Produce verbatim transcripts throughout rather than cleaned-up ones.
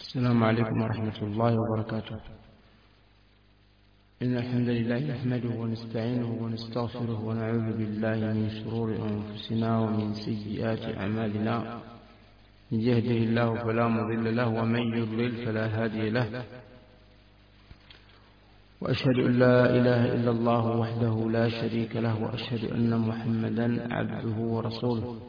السلام عليكم ورحمة الله وبركاته. إن الحمد لله نحمده ونستعينه ونستغفره ونعوذ بالله من شرور أنفسنا ومن سيئات أعمالنا. من يهده الله فلا مضل له ومن يضلل فلا هادي له، وأشهد أن لا إله إلا الله وحده لا شريك له، وأشهد أن محمدا عبده ورسوله.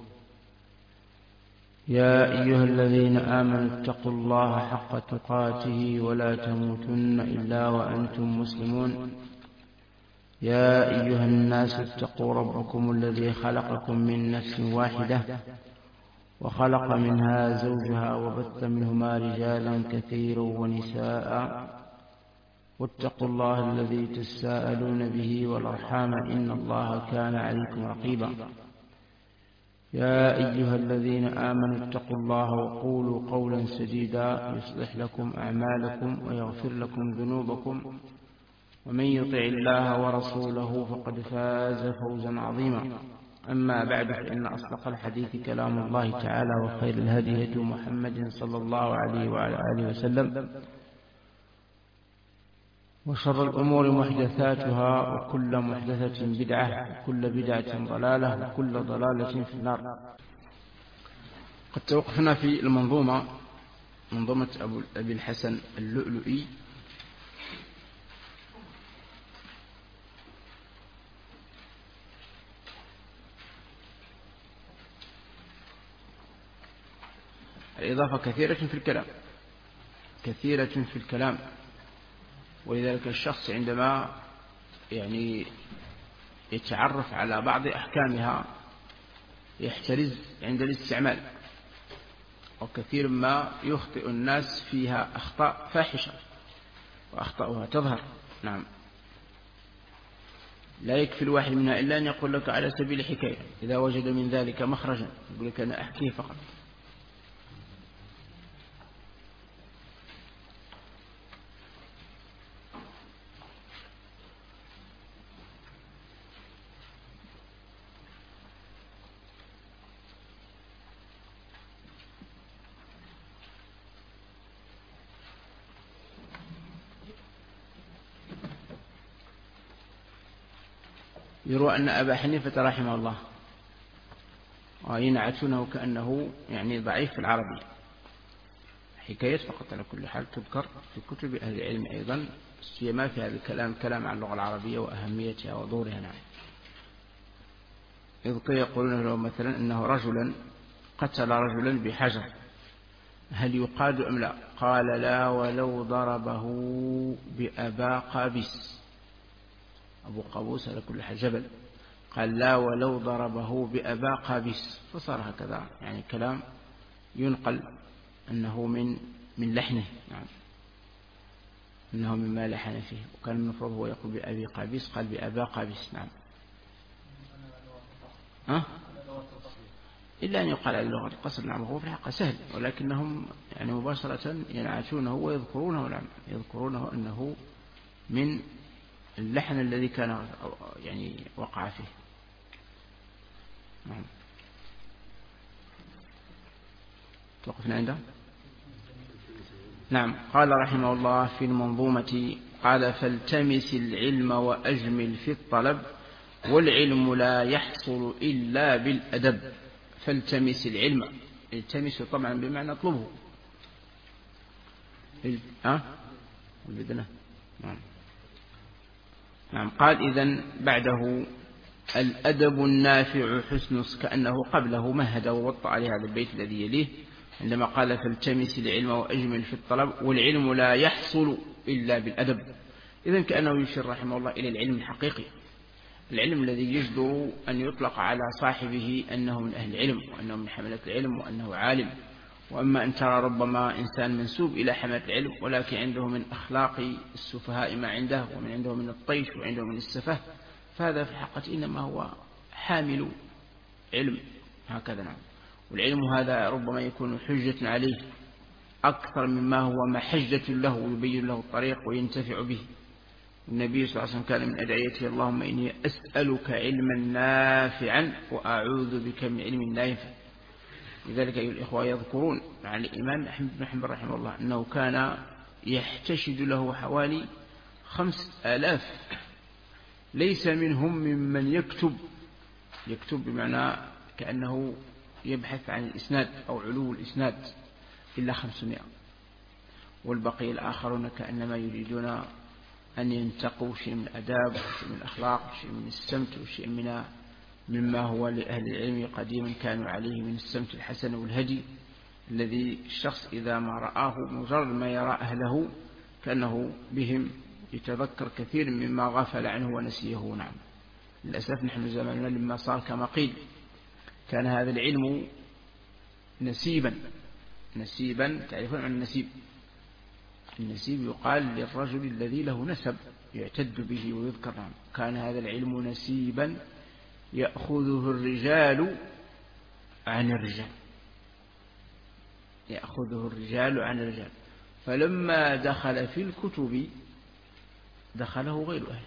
يا أيها الذين آمنوا اتقوا الله حق تقاته ولا تموتن إلا وأنتم مسلمون. يا أيها الناس اتقوا ربكم الذي خلقكم من نفس واحدة وخلق منها زوجها وبث منهما رجالا كثيرا ونساء، واتقوا الله الذي تساءلون به والأرحام إن الله كان عليكم رقيبا. يا أيها الذين آمنوا اتقوا الله وقولوا قولا سديدا يصلح لكم أعمالكم ويغفر لكم ذنوبكم، ومن يطع الله ورسوله فقد فاز فوزا عظيما. أما بعد، فإن أصدق الحديث كلام الله تعالى، وخير الهدي هدي محمد صلى الله عليه وعلى آله وسلم، وشر الأمور محدثاتها، وكل محدثة بدعة، وكل بدعة ضلالة، وكل ضلالة في النار. قد توقفنا في المنظومة منظومة أبي الحسن اللؤلؤي الإضافة كثيرة في الكلام كثيرة في الكلام ولذلك الشخص عندما يعني يتعرف على بعض أحكامها يحترز عند الاستعمال، وكثير ما يخطئ الناس فيها أخطاء فاحشة وأخطاؤها تظهر. نعم، لا يكفي الواحد منها إلا أن يقول لك على سبيل حكاية، إذا وجد من ذلك مخرجا يقول لك أنا أحكيه فقط. يروى أن أبا حنيفة رحمه الله وينعتونه كأنه يعني ضعيف في العربية، حكاية فقط على كل حال تذكر في كتب أهل العلم أيضا، سيما في هذا الكلام كلام عن اللغة العربية وأهميتها ودورها. نعم، إذ يقولون له مثلا أنه رجلا قتل رجلا بحجر، هل يقاد أم لا؟ قال لا ولو ضربه بأبا قابس، أبو قابوس على كل حال جبل، قال لا ولو ضربه بأبا قابس، فصار هكذا يعني كلام ينقل أنه من من لحنه. نعم، أنه مما لحن فيه، وكان المفروض هو يقول بأبي قابس، قال بأبا قابس. نعم، أه؟ إلا أن يقال على لغة القصر. نعم، هو في الحقيقة سهل، ولكنهم يعني مباشرة ينعتونه ويذكرونه. نعم، يذكرونه أنه من اللحن الذي كان يعني وقع فيه. نعم، توقفنا عنده. نعم، قال رحمه الله في المنظومة، قال فالتمس العلم وأجمل في الطلب، والعلم لا يحصل إلا بالأدب. فالتمس العلم، التمس طبعا بمعنى اطلبه. أه؟ البدنة. نعم. نعم، قال إذن بعده الأدب النافع حسن، كأنه قبله مهد ووطأ على هذا البيت الذي يليه عندما قال فالتمس العلم وأجمل في الطلب، والعلم لا يحصل إلا بالأدب. إذن كأنه يشير رحمه الله إلى العلم الحقيقي، العلم الذي يجدر أن يطلق على صاحبه أنه من أهل العلم، وأنه من حملة العلم، وأنه عالم. وأما أن ترى ربما إنسان منسوب إلى حملة العلم ولكن عنده من أخلاق السفهاء ما عنده، ومن عنده من الطيش، وعنده من السفه، فهذا في الحقيقة إنما هو حامل علم هكذا. نعم، والعلم هذا ربما يكون حجة عليه أكثر مما هو محجة له، ويبين له الطريق وينتفع به. النبي صلى الله عليه وسلم كان من أدعيته اللهم إني أسألك علما نافعا وأعوذ بك من علم لا ينفع. لذلك أيها الإخوة يذكرون عن الإمام أحمد بن حنبل رحمه الله أنه كان يحتشد له حوالي خمس آلاف، ليس منهم ممن يكتب يكتب بمعنى كأنه يبحث عن الإسناد أو علو الإسناد إلا خمسمائة، والبقية الآخرون كأنما يريدون أن ينتقوا شيء من الأداب وشيء من الأخلاق وشيء من السمت وشيء من مما هو لأهل العلم قديما كانوا عليه من السمت الحسن والهدي الذي الشخص إذا ما رآه مجرد ما يرى أهله كأنه بهم يتذكر كثير مما غفل عنه ونسيه. نعم للأسف نحن زماننا لما صار كما قيل كان هذا العلم نسيبا نسيبا تعرفون عن النسيب؟ النسيب يقال للرجل الذي له نسب يعتد به ويذكر. نعم كان هذا العلم نسيبا يأخذه الرجال عن الرجال يأخذه الرجال عن الرجال فلما دخل في الكتب دخله غير أهل.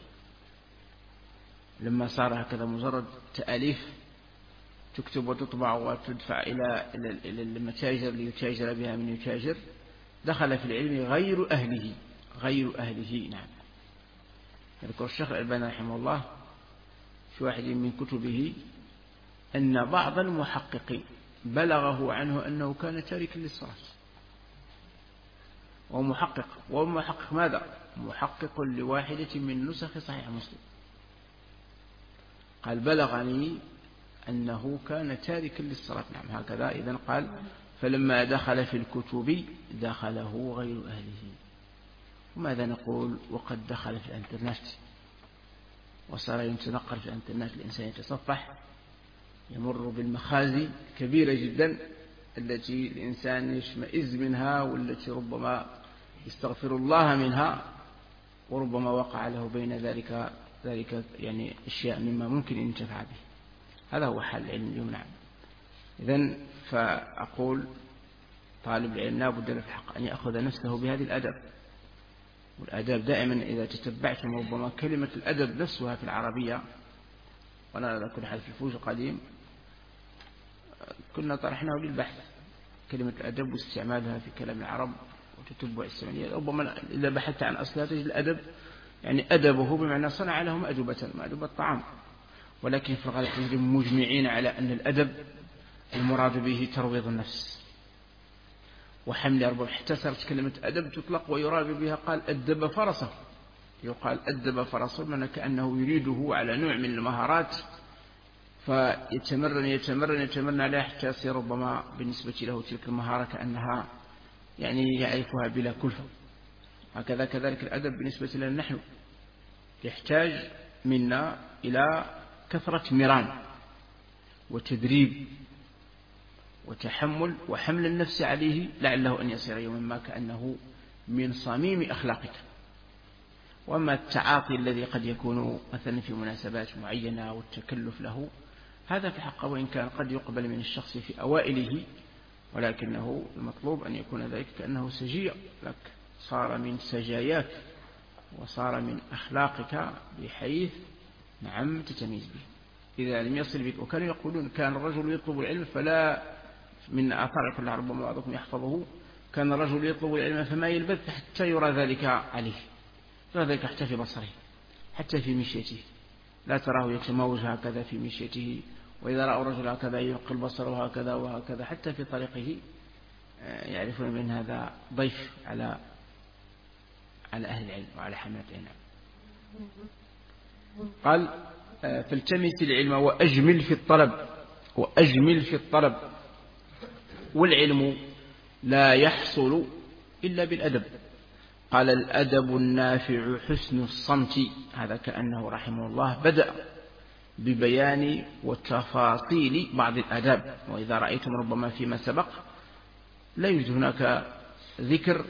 لما صار هكذا مجرد تأليف تكتب وتطبع وتدفع إلى إلى المتاجر ليتاجر بها من يتاجر، دخل في العلم غير أهله غير أهله. نعم يذكر الشيخ الألباني رحمه الله في واحد من كتبه أن بعض المحققين بلغه عنه أنه كان تاركا للصلاة، ومحقق ومحقق ماذا؟ محقق لواحدة من نسخ صحيح مسلم، قال بلغني أنه كان تاركا للصلاة. نعم هكذا. إذن قال فلما دخل في الكتب دخله غير أهله. وماذا نقول وقد دخل في الانترنت وصار يتنقل في الانترنت، الإنسان يتصفح يمر بالمخازي كبيرة جدا التي الإنسان يشمئز منها والتي ربما يستغفر الله منها، وربما وقع له بين ذلك ذلك يعني أشياء مما ممكن أن ينتفع به. هذا هو حال العلم اليوم. نعم إذن فأقول طالب العلم لا بد له في الحق أن يأخذ نفسه بهذه الأدب، والأدب دائما إذا تتبعتم ربما كلمة الأدب نفسها في العربية، وأنا على كل حال في الفوج القديم كنا طرحناه للبحث كلمة الأدب واستعمالها في كلام العرب وتتبع السمعية. ربما إذا بحثت عن أصلها تجد الأدب يعني أدبه بمعنى صنع له مأدبة مأدبة الطعام، ولكن في الغالب تجد مجمعين على أن الأدب المراد به ترويض النفس وحمل أرباب. حتى صارت كلمة أدب تطلق ويراد بها قال أدب فرسه، يقال أدب فرسه من كأنه يريده على نوع من المهارات فيتمرن يتمرن يتمرن عليها حتى يصير ربما بالنسبة له تلك المهارة كأنها يعني يعرفها بلا كلفة. هكذا كذلك الأدب بالنسبة لنا نحن يحتاج منا إلى كثرة مران وتدريب وتحمل وحمل النفس عليه لعله أن يصير يوما ما كأنه من صميم أخلاقك. وأما التعاطي الذي قد يكون مثلا في مناسبات معينة والتكلف له هذا في حقه وإن كان قد يقبل من الشخص في أوائله، ولكنه المطلوب أن يكون ذلك كأنه سجيع لك، صار من سجاياك وصار من أخلاقك بحيث نعم تتميز به. إذا لم يصل بك، وكانوا يقولون كان الرجل يطلب العلم فلا من آثار كلها ربما بعضكم يحفظه، كان الرجل يطلب العلم فما يلبث حتى يرى ذلك عليه، يرى ذلك حتى في بصره حتى في مشيته، لا تراه يتموج هكذا في مشيته، وإذا رأوا الرجل هكذا ينقل بصره هكذا وهكذا حتى في طريقه يعرفون من هذا ضيف على على أهل العلم وعلى حملة العلم. قال فالتمس العلم وأجمل في الطلب وأجمل في الطلب، والعلم لا يحصل إلا بالأدب. قال الأدب النافع حسن الصمت. هذا كأنه رحمه الله بدأ ببيان وتفاصيل بعض الآداب، وإذا رأيتم ربما فيما سبق لا يوجد هناك ذكر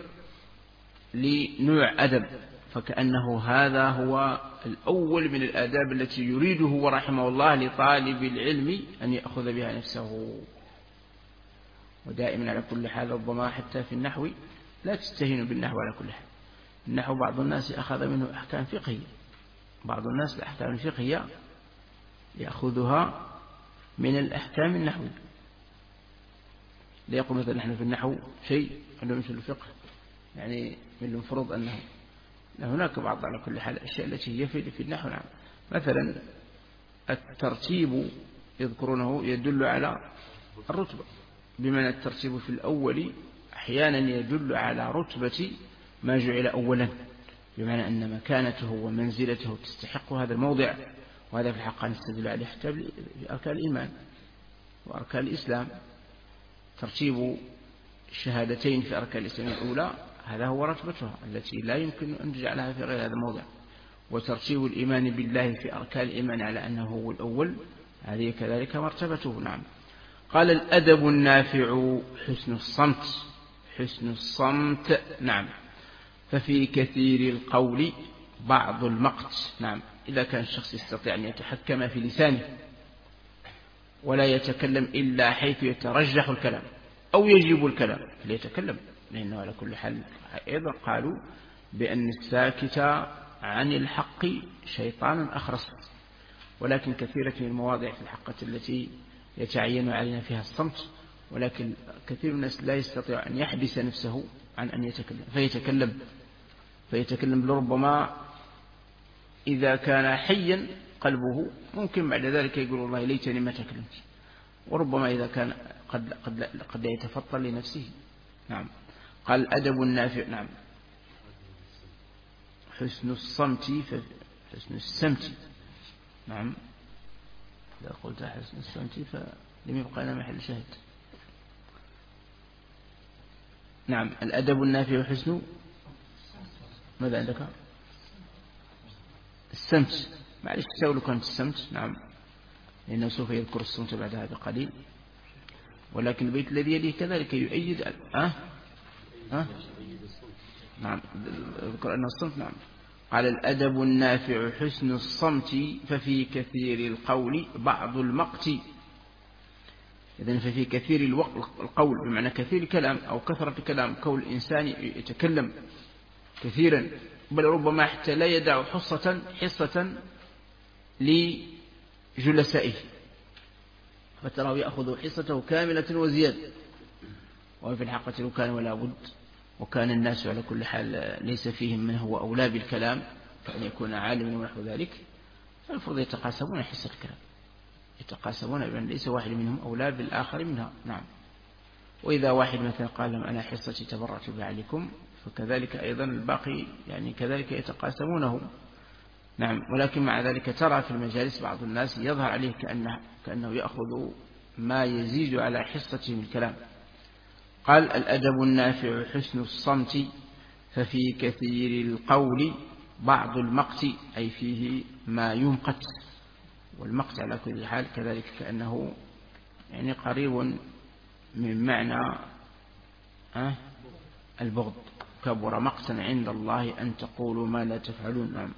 لنوع أدب، فكأنه هذا هو الأول من الآداب التي يريده ورحمه الله لطالب العلم أن يأخذ بها نفسه. ودائما على كل حال ربما حتى في النحو لا تستهين بالنحو على كل حال. النحو بعض الناس أخذ منه أحكام فقهية، بعض الناس الأحكام الفقهية يأخذها من الأحكام النحوية، ليقول مثلا نحن في النحو شيء عندهم مثل الفقه، يعني من المفروض أنه هناك بعض على كل حال الأشياء التي هي في النحو. نعم، مثلا الترتيب يذكرونه يدل على الرتبة، بمعنى الترتيب في الأول أحيانا يدل على رتبة ما جعل أولا، بمعنى أن مكانته ومنزلته تستحق هذا الموضع. وهذا في الحق نستدل عليه حتى في أركان الإيمان وأركان الإسلام. ترتيب الشهادتين في أركان الإسلام الأولى هذا هو رتبتها التي لا يمكن أن نجعلها في غير هذا الموضع. وترتيب الإيمان بالله في أركان الإيمان على أنه هو الأول هذه كذلك مرتبته. نعم. قال الأدب النافع حسن الصمت. حسن الصمت نعم. ففي كثير القول بعض المقت. نعم، إذا كان الشخص يستطيع أن يتحكم في لسانه ولا يتكلم إلا حيث يترجح الكلام أو يجب الكلام فليتكلم، لأنه على كل حال أيضا قالوا بأن الساكت عن الحق شيطان أخرس. ولكن كثيرة من المواضع في الحقة التي يتعين علينا فيها الصمت، ولكن كثير من الناس لا يستطيع أن يحبس نفسه عن أن يتكلم فيتكلم فيتكلم لربما إذا كان حيا قلبه ممكن بعد ذلك يقول والله ليتني ما تكلمت، وربما إذا كان قد, قد, قد يتفطن لنفسه. نعم. قال الأدب النافع نعم حسن الصمت حسن السمت. نعم، إذا قلت حسن الصمت فلم يبقى لنا محل شاهد. نعم، الأدب النافع حسن ماذا عندك؟ السمت. معلش تساولوا كانت السمت. نعم، لأنه سوف يذكر الصمت بعد هذا قليل، ولكن البيت الذي يليه كذلك يؤيد أه؟ أه؟ نعم، ذكر أنه الصمت. نعم. قال الأدب النافع حسن الصمت ففي كثير القول بعض المقت. إذن ففي كثير القول بمعنى كثير الكلام أو كثرة الكلام، كون الإنسان يتكلم كثيرا بل ربما حتى لا يدع حصة حصة لجلسائه فتراه يأخذ حصته كاملة وزيادة. وفي الحقيقة لو كان ولا بد وكان الناس على كل حال ليس فيهم من هو أولى بالكلام فأن يكون عالما ونحو ذلك، فالفرض يتقاسمون حصة الكلام، يتقاسمون بأن ليس واحد منهم أولى بالآخر منها. نعم. وإذا واحد مثلا قال لهم أنا حصتي تبرعت بعليكم فكذلك أيضا الباقي يعني كذلك يتقاسمونه. نعم. ولكن مع ذلك ترى في المجالس بعض الناس يظهر عليه كأنه, كأنه يأخذ ما يزيد على حصته من الكلام. قال الأدب النافع حسن الصمت ففي كثير القول بعض المقت، أي فيه ما يمقت، والمقت على كل حال كذلك كأنه يعني قريب من معنى أه البغض. كبر مقتا عند الله أن تقولوا ما لا تفعلون. نعم.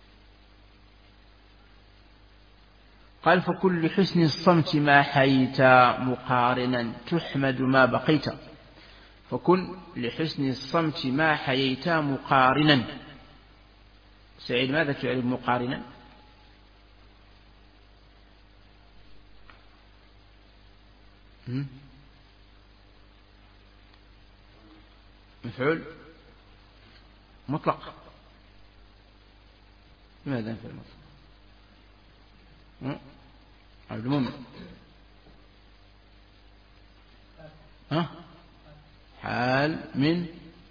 قال فكل حسن الصمت ما حيت مقارنا تحمد ما بقيت. فكن لحسن الصمت ما حييت مقارنا. سعيد ماذا تعرف مقارنا؟ مفعول مطلق. لماذا في المطلق؟ عبد المؤمن ها حال من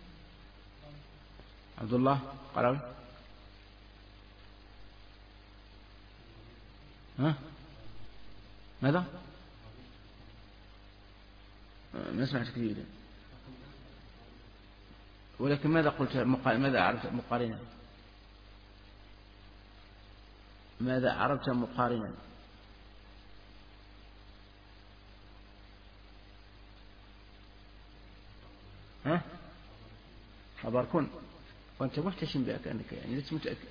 عبد الله قراوي ها ماذا؟ ما سمعت كثير، ولكن ماذا قلت؟ ماذا عرفت مقارنة؟ ماذا عرفت مقارنة؟ ها خبر كن، وأنت محتشم بها كأنك يعني لست متأكد.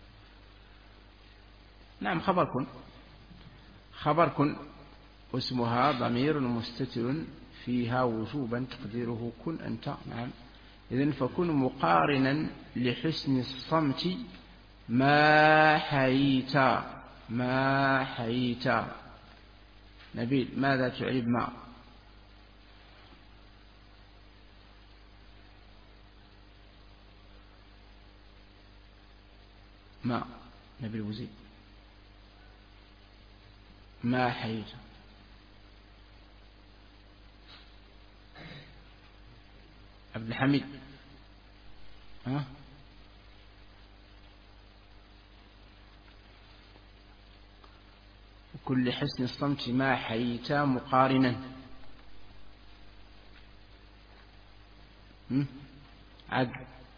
نعم خبر كن، خبر كن اسمها ضمير مستتر فيها وجوبا تقديره كن أنت. نعم. إذن فكن مقارنا لحسن الصمت ما حييت. ما حييت. نبيل ماذا تعرب ما؟ ما نبي الوزير ما حييت عبد الحميد ها وكل حسن الصمت ما حييت مقارنا عد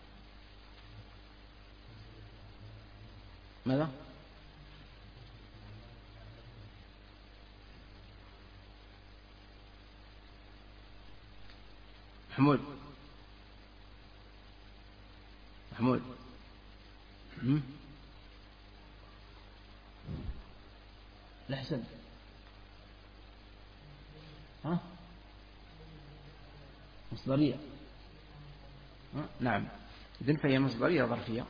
ماذا محمود محمود الحسن ها مصدرية ها؟ نعم إذن فهي مصدرية ظرفية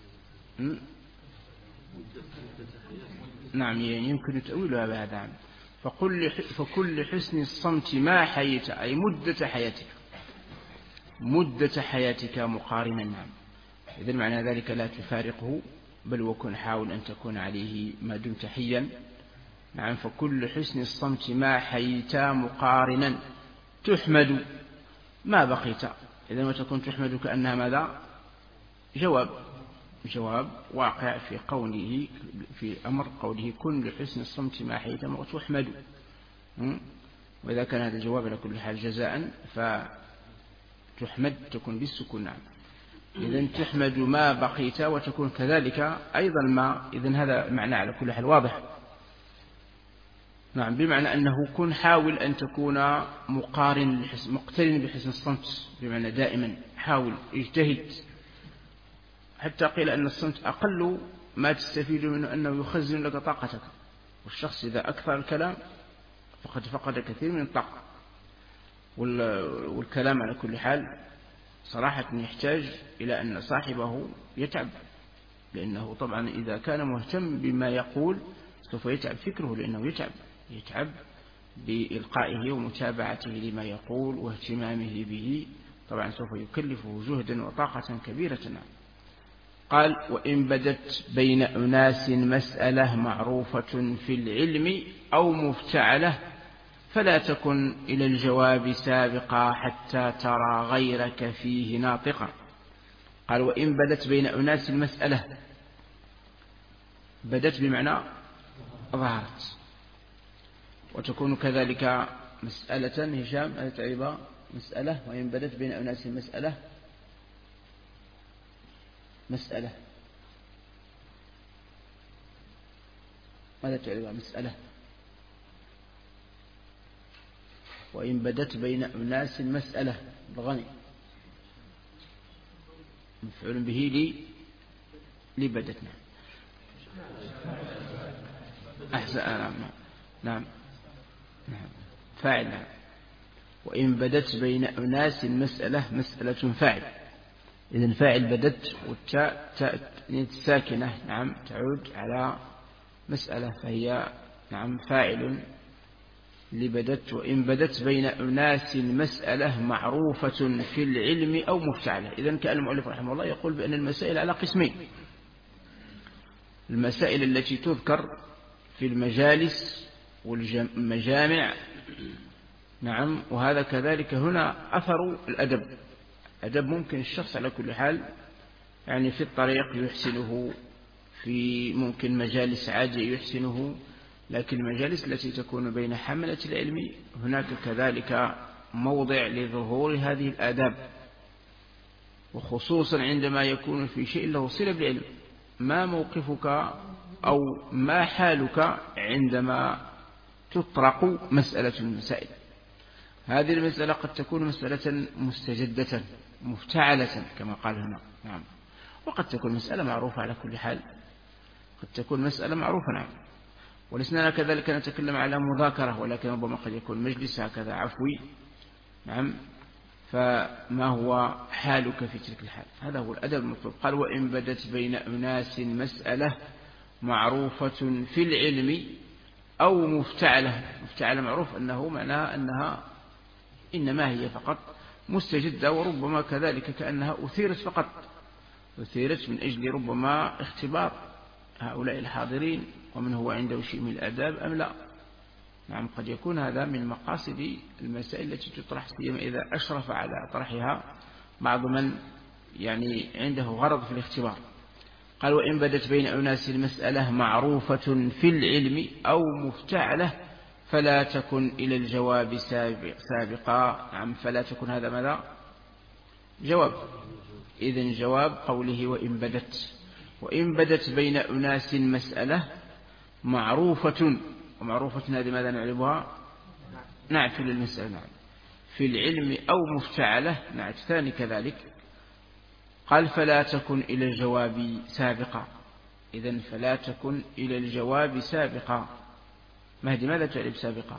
نعم يمكن تأويلها بهذا فكل فكل حسن الصمت ما حييت أي مدة حياتك مدة حياتك مقارنا نعم إذن معنى ذلك لا تفارقه بل وكن حاول أن تكون عليه ما دمت حيا نعم فكل حسن الصمت ما حييت مقارنا تحمد ما بقيت إذا ما تكون تحمد كأنها ماذا جواب جواب واقع في قوله في أمر قوله كن لحسن الصمت ما حييت وتحمد وإذا كان هذا الجواب على كل حال جزاء فتحمد تكون بالسكون نعم إذن تحمد ما بقيت وتكون كذلك أيضا ما إذن هذا معنى على كل حال واضح نعم بمعنى أنه كن حاول أن تكون مقارن مقترن بحسن الصمت بمعنى دائما حاول اجتهد حتى قيل أن الصمت أقل ما تستفيد منه أنه يخزن لك طاقتك والشخص إذا أكثر الكلام فقد فقد كثير من الطاقة والكلام على كل حال صراحة يحتاج إلى أن صاحبه يتعب لأنه طبعا إذا كان مهتم بما يقول سوف يتعب فكره لأنه يتعب يتعب بإلقائه ومتابعته لما يقول واهتمامه به طبعا سوف يكلفه جهدا وطاقة كبيرة قال وإن بدت بين أناس مسألة معروفة في العلم أو مفتعلة فلا تكن إلى الجواب سابقا حتى ترى غيرك فيه ناطقا قال وإن بدت بين أناس مسألة بدت بمعنى ظهرت وتكون كذلك مسألة هشام هذا تعيبا مسألة وإن بدت بين أناس مسألة مسألة ماذا تعيبا مسألة وإن بدت بين أناس مسألة الغني مفعول به لي لبدتنا أحسن نعم نعم فاعل نعم وإن بدت بين أناس مسألة مسألة فاعل إذن فاعل بدت والتاء تاء ساكنة نعم تعود على مسألة فهي نعم فاعل لبدت وإن بدت بين أناس مسألة معروفة في العلم أو مفتعلة إذن كان المؤلف رحمه الله يقول بأن المسائل على قسمين المسائل التي تذكر في المجالس والمجامع نعم وهذا كذلك هنا أثر الأدب أدب ممكن الشخص على كل حال يعني في الطريق يحسنه في ممكن مجالس عادية يحسنه لكن المجالس التي تكون بين حملة العلم هناك كذلك موضع لظهور هذه الآداب وخصوصا عندما يكون في شيء له صلة بالعلم ما موقفك أو ما حالك عندما تطرق مسألة المسائل هذه المسألة قد تكون مسألة مستجدة مفتعلة كما قال هنا نعم وقد تكون مسألة معروفة على كل حال قد تكون مسألة معروفة نعم ولسنا كذلك نتكلم على مذاكرة ولكن ربما قد يكون مجلس هكذا عفوي نعم فما هو حالك في تلك الحال هذا هو الأدب المطلوب قال وإن بدت بين أناس مسألة معروفة في العلم أو مفتعلة مفتعلة معروف أنه معناها أنها إنما هي فقط مستجدة وربما كذلك كأنها أثيرت فقط أثيرت من أجل ربما اختبار هؤلاء الحاضرين ومن هو عنده شيء من الآداب أم لا. نعم قد يكون هذا من مقاصد المسائل التي تطرح، سيما إذا أشرف على طرحها بعض من يعني عنده غرض في الاختبار. قال وإن بدت بين أناس المسألة معروفة في العلم أو مفتعلة فلا تكن إلى الجواب سابقا. نعم فلا تكن هذا ماذا؟ جواب. إذن جواب قوله وإن بدت. وإن بدت بين أناس مسألة معروفة، ومعروفة هذه ماذا نعرفها؟ نعت للمسألة. نعم في العلم أو مفتعلة نعت ثاني كذلك. قال فلا تكن إلى الجواب سابقا. إذن فلا تكن إلى الجواب سابقا. مهدي ماذا تعرف سابقا؟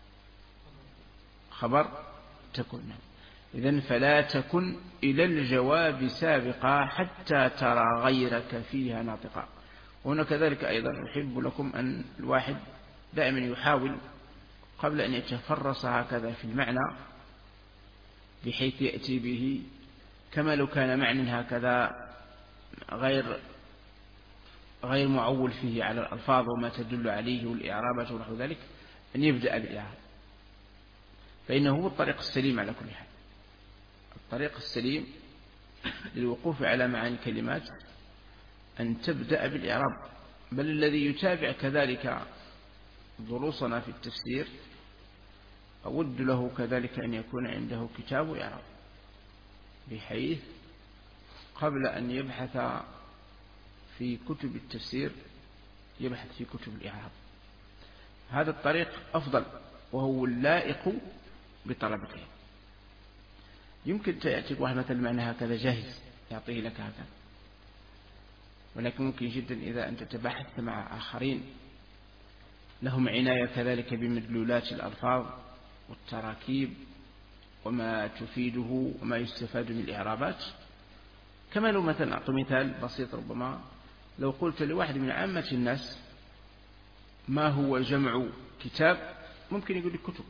خبر تكن. إذن فلا تكن إلى الجواب سابقا حتى ترى غيرك فيها ناطقا. وهنا كذلك أيضا أحب لكم أن الواحد دائما يحاول قبل أن يتفرس هكذا في المعنى بحيث يأتي به كما لو كان معنى هكذا غير غير معول فيه على الألفاظ وما تدل عليه والإعرابات ونحو ذلك، أن يبدأ بالإعراب، فإنه هو الطريق السليم على كل حال. الطريق السليم للوقوف على معاني الكلمات أن تبدأ بالإعراب. بل الذي يتابع كذلك دروسنا في التفسير أود له كذلك أن يكون عنده كتاب إعراب، بحيث قبل أن يبحث في كتب التفسير يبحث في كتب الإعراب. هذا الطريق أفضل وهو اللائق بطلبته. يمكن تأتي واحد مثل معنى هكذا جاهز يعطيه لك هكذا، ولكن ممكن جدا إذا أنت تبحثت مع آخرين لهم عناية كذلك بمدلولات الألفاظ والتراكيب وما تفيده وما يستفاد من الإعرابات. كما لو مثلا أعطي مثال بسيط، ربما لو قلت لواحد من عامة الناس ما هو جمع كتاب، ممكن يقول لك كتب.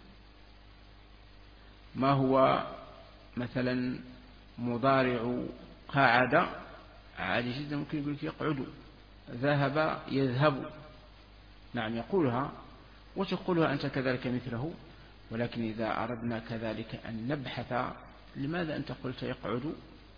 ما هو مثلا مضارع قاعدة، عادي جدا ممكن يقول لك يقعد. ذهب يذهب، نعم يقولها وتقولها أنت كذلك مثله. ولكن إذا أردنا كذلك أن نبحث لماذا أنت قلت يقعد،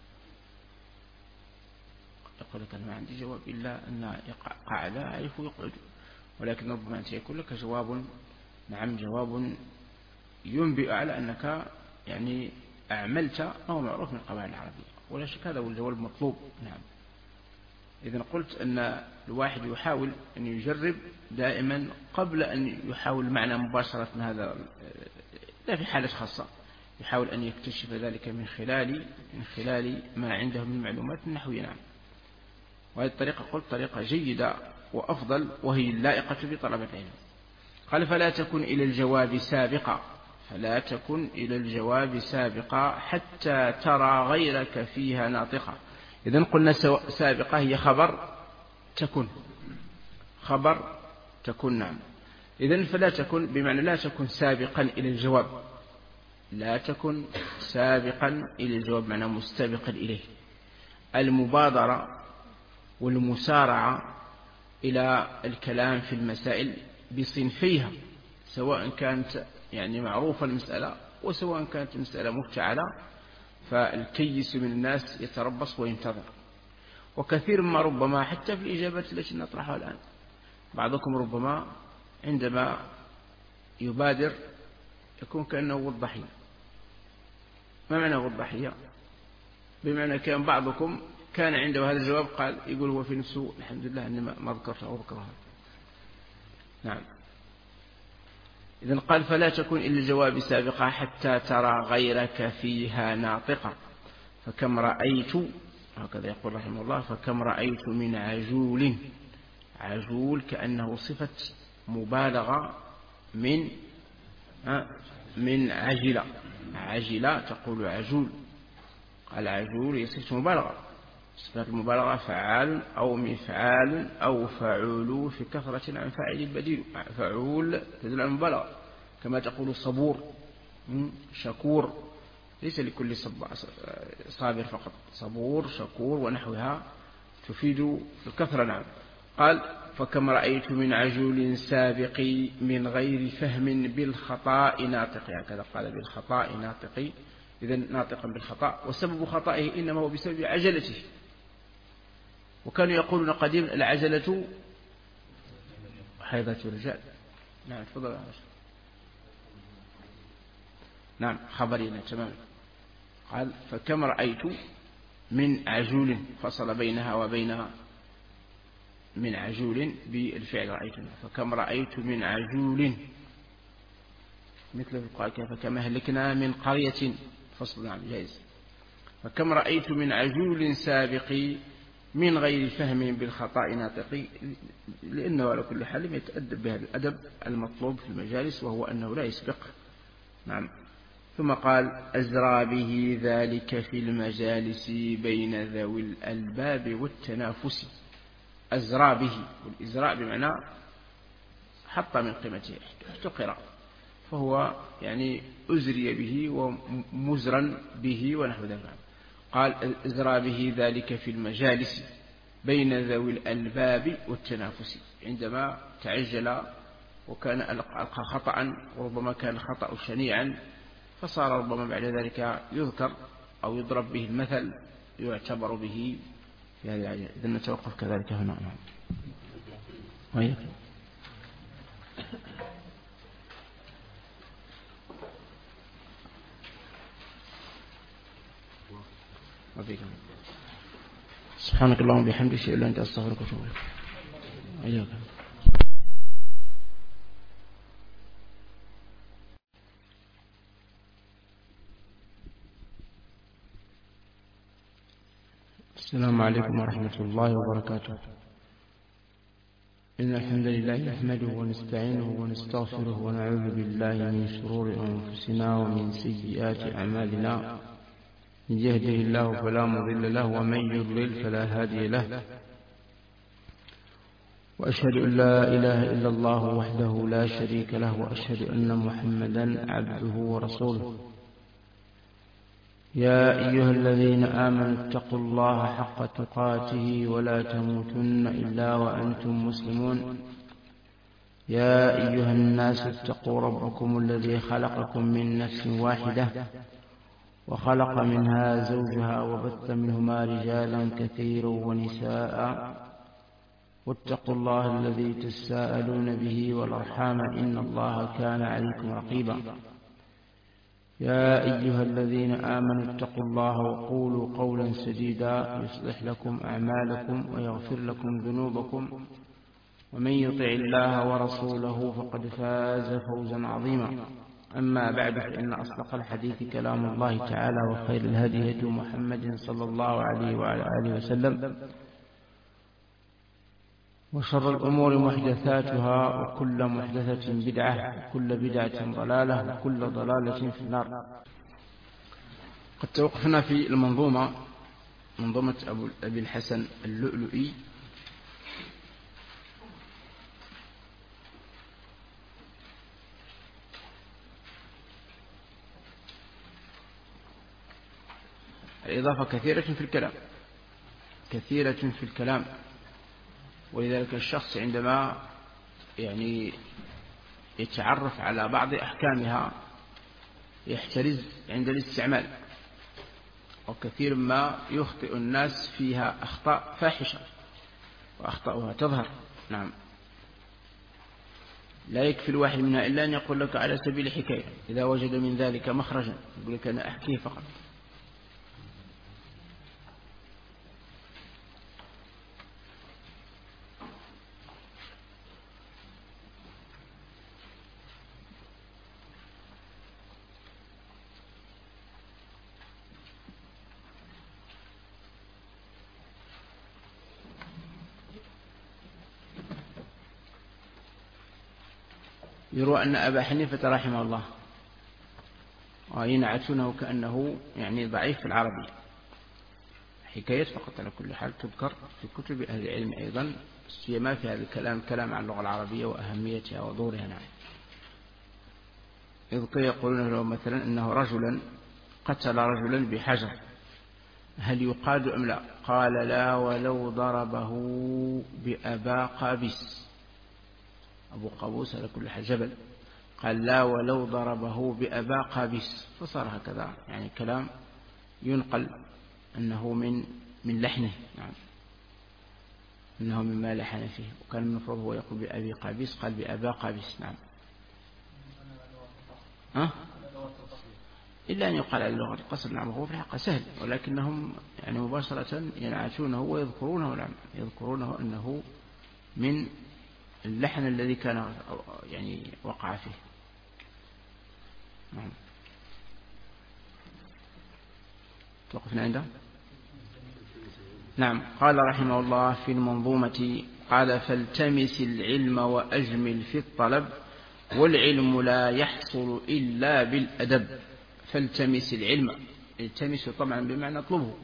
يقول لك أنا ما عندي جواب إلا أن قاعدة أعرف يقعد، ولكن ربما أنت يكون لك جواب، نعم جواب ينبئ على أنك يعني أعملت ما هو معروف من القواعد العربية، ولا شك هذا هو الجواب المطلوب. نعم إذن قلت أن الواحد يحاول أن يجرب دائما قبل أن يحاول معنى مباشرة من هذا، لا في حالة خاصة يحاول أن يكتشف ذلك من خلال من خلال ما عنده من معلومات النحوية. نعم وهذه الطريقة قلت طريقة جيدة وأفضل، وهي اللائقة بطلبة العلم. قال فلا تكن إلى الجواب سابقا. فلا تكن إلى الجواب سابقا حتى ترى غيرك فيها ناطقا. إذن قلنا سابقة هي خبر تكن، خبر تكن. نعم إذن فلا تكن بمعنى لا تكن سابقا إلى الجواب، لا تكن سابقا إلى الجواب معنى مستبقا إليه. المبادرة والمسارعة إلى الكلام في المسائل بصنفيها، سواء كانت يعني معروفة المسألة وسواء كانت المسألة مفتعلة، فالكيس من الناس يتربص وينتظر. وكثير ما ربما حتى في الإجابات التي نطرحها الآن بعضكم ربما عندما يبادر يكون كأنه هو الضحية. ما معنى هو الضحية؟ بمعنى كان بعضكم كان عنده هذا الجواب قال يقول هو في نفسه الحمد لله أني ما ذكرت أو ذكرها. نعم إذن قال فلا تكن إلا الجواب سابقا حتى ترى غيرك فيها ناطقا. فكم رأيت، هكذا يقول رحمه الله، فكم رأيت من عجول. عجول كأنه صفة مبالغة من من عجلة. عجلة تقول عجول، قال عجول هي صفة مبالغة. صفة المبالغة فعال أو مفعال أو فعول في كثرة عن فاعل بديل. فعول تدل على المبالغة، كما تقول صبور شكور، ليس لكل صابر فقط، صبور شكور ونحوها تفيد الكثرة. نعم قال فكم رأيت من عجول سابق من غير فهم بالخطأ ناطق، هكذا قال بالخطأ ناطق، إذا ناطقا بالخطأ، وسبب خطئه إنما هو بسبب عجلته. وكانوا يقولون قديما العجلة حيضة الرجال. نعم تفضل. نعم خبرنا تمام. قال فكم رأيت من عجول، فصل بينها وبينها من عجول بالفعل رأيتنا، فكم رأيت من عجول مثل قال فكم أهلكنا من قرية، فصل نعم جائز. فكم رأيت من عجول سابق من غير فهم بالخطأ ناطق، لأنه على كل حال يتأدب بهذا الأدب المطلوب في المجالس، وهو أنه لا يسبق. نعم. ثم قال أزرى به ذلك في المجالس بين ذوي الألباب والتنافس. أزرى به، والإزراء بمعنى حط من قيمته احتقر، فهو يعني أزري به ومزرا به ونحو ذلك. قال أزرى به ذلك في المجالس بين ذوي الألباب والتنافس، عندما تعجل وكان ألقى خطأ وربما كان خطأ شنيعا، فصار ربما بعد ذلك يذكر أو يضرب به المثل يعتبر به في هذه العجلة. إذن نتوقف كذلك هنا. نعم. وياك. وفيكم. سبحانك اللهم وبحمدك أشهد أن لا إله إلا أنت أستغفرك وأتوب إليك. وإياك. السلام عليكم ورحمة الله وبركاته. إن الحمد لله نحمده ونستعينه ونستغفره ونعوذ بالله من شرور أنفسنا ومن سيئات أعمالنا، من يهده الله فلا مضل له ومن يضلل فلا هادي له، وأشهد أن لا إله إلا الله وحده لا شريك له، وأشهد أن محمدا عبده ورسوله. يا أيها الذين آمنوا اتقوا الله حق تقاته ولا تموتن إلا وأنتم مسلمون. يا أيها الناس اتقوا ربكم الذي خلقكم من نفس واحدة وخلق منها زوجها وبث منهما رجالا كثيرا ونساء، واتقوا الله الذي تساءلون به والأرحام إن الله كان عليكم رقيبا. يا أيها الذين آمنوا اتقوا الله وقولوا قولا سديدا يصلح لكم أعمالكم ويغفر لكم ذنوبكم، ومن يطع الله ورسوله فقد فاز فوزا عظيما. أما بعد، فإن أصدق الحديث كلام الله تعالى، وخير الهدي هدي محمد صلى الله عليه وعلى آله وسلم، وشر الأمور محدثاتها، وكل محدثة بدعة، وكل بدعة ضلالة، وكل ضلالة في النار. قد توقفنا في المنظومة، منظومة أبو أبي الحسن اللؤلؤي، الإضافة كثيرة في الكلام، كثيرة في الكلام، ولذلك الشخص عندما يعني يتعرف على بعض أحكامها يحترز عند الاستعمال، وكثير ما يخطئ الناس فيها أخطاء فاحشة وأخطاؤها تظهر. نعم. لا يكفي الواحد منها إلا أن يقول لك على سبيل الحكاية، إذا وجد من ذلك مخرجا يقول لك أنا أحكيه فقط. يروى أن أبا حنيفة رحمه الله وينعتونه كأنه يعني ضعيف في العربي، حكايات فقط على كل حال تذكر في كتب أهل العلم أيضا، سيما في هذا الكلام كلام عن اللغة العربية وأهميتها ودورها. نعم. إذ يقولون له مثلا أنه رجلا قتل رجلا بحجر، هل يقاد أم لا؟ قال لا ولو ضربه بأبا قابس. أبو قابوس على كل حال جبل. قال لا ولو ضربه بأبا قابس، فصار هكذا يعني كلام ينقل أنه من من لحنه، نعم، أنه مما لحن فيه، وكان المفروض هو يقول بأبي قابس، قال بأبا قابس. نعم. ها؟ إلا أن يقال على لغة القصر. نعم، هو في الحقيقة سهل، ولكنهم يعني مباشرة ينعشونه ويذكرونه، نعم، يذكرونه أنه من اللحن الذي كان يعني وقع فيه. نعم. توقفنا عنده. نعم. قال رحمه الله في المنظومة، قال فالتمس العلم وأجمل في الطلب، والعلم لا يحصل إلا بالأدب. فالتمس العلم، التمس طبعا بمعنى اطلبه.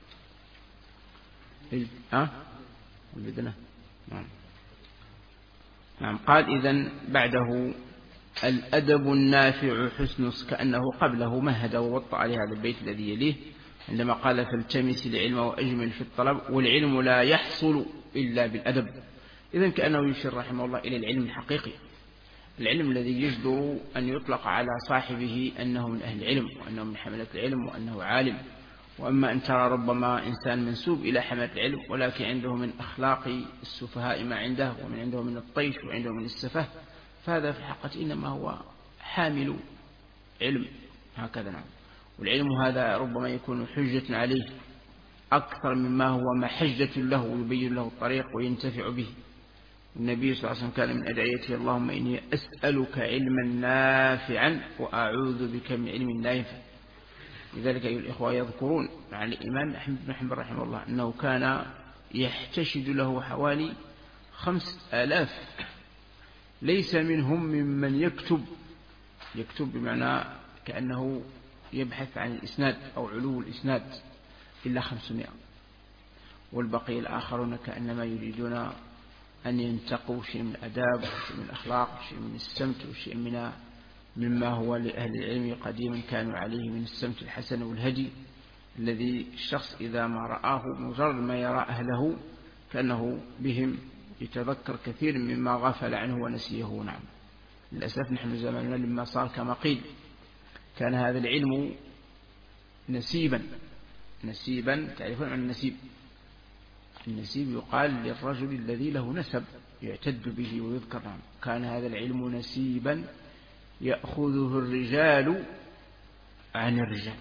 ها البدنة. نعم. نعم. قال إذن بعده الأدب النافع حسن، كأنه قبله مهد ووطأ على هذا البيت الذي يليه عندما قال فالتمس العلم وأجمل في الطلب، والعلم لا يحصل إلا بالأدب. إذن كأنه يشير رحمه الله إلى العلم الحقيقي، العلم الذي يجدر أن يطلق على صاحبه أنه من أهل العلم، وأنه من حملة العلم، وأنه عالم. وأما أن ترى ربما إنسان منسوب إلى حملة العلم ولكن عنده من أخلاق السفهاء ما عنده، ومن عنده من الطيش، وعنده من السفه، فهذا في الحقيقة إنما هو حامل علم هكذا. نعم. والعلم هذا ربما يكون حجة عليه أكثر مما هو محجة له، ويبين له الطريق وينتفع به. النبي صلى الله عليه وسلم كان من أدعيته اللهم إني أسألك علما نافعا وأعوذ بك من علم لا ينفع. لذلك أيها الإخوة يذكرون عن الإمام أحمد بن حنبل رحمه الله أنه كان يحتشد له حوالي خمس آلاف، ليس منهم ممن يكتب يكتب بمعنى كأنه يبحث عن الإسناد أو علو الإسناد، إلا خمسمائة، والبقية الآخرون كأنما يريدون أن ينتقوا شيء من الأداب وشيء من الأخلاق وشيء من السمت وشيء من مما هو لأهل العلم قديما كانوا عليه من السمت الحسن والهدي، الذي الشخص إذا ما رآه مجرد ما يرى أهله كأنه بهم يتذكر كثير مما غفل عنه ونسيه. نعم. للأسف نحن زماننا لما صار كما قيل كان هذا العلم نسيبا نسيبا تعرفون عن النسيب؟ النسيب يقال للرجل الذي له نسب يعتد به ويذكر. نعم. كان هذا العلم نسيبا يأخذه الرجال عن الرجال